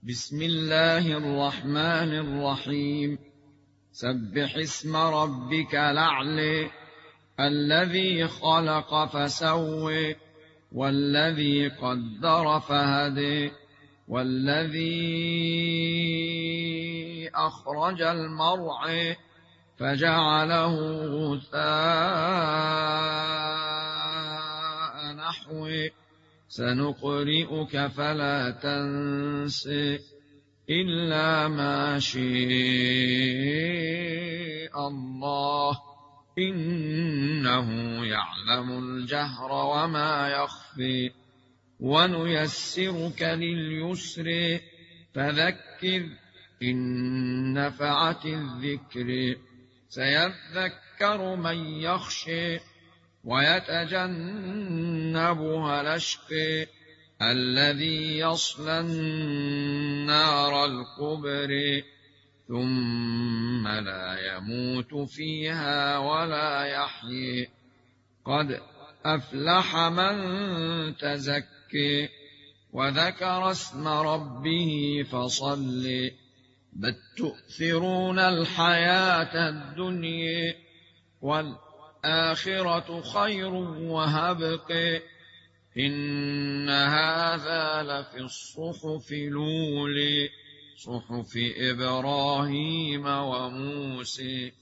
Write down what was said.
بسم الله الرحمن الرحيم. سبح اسم ربك الأعلى الذي خلق فسوى والذي قدر فهدى والذي أخرج المرعى فجعله غثاء نحوه سنقرئك فلا تنسى إلا ما شاء الله إنه يعلم الجهر وما يخفي ونيسرك لليسر فذكر إن نفعت الذكر سيذكر من يخشى ويتجنبها الأشقى الذي يصلى النار الكبرى ثم لا يموت فيها ولا يحيى قد أفلح من تزكى وذكر اسم ربه فصلى بل تؤثرون الحياة الدنيا والآخرة خير وهبق إن هذا لفي الصحف الأولى صحف إبراهيم وموسى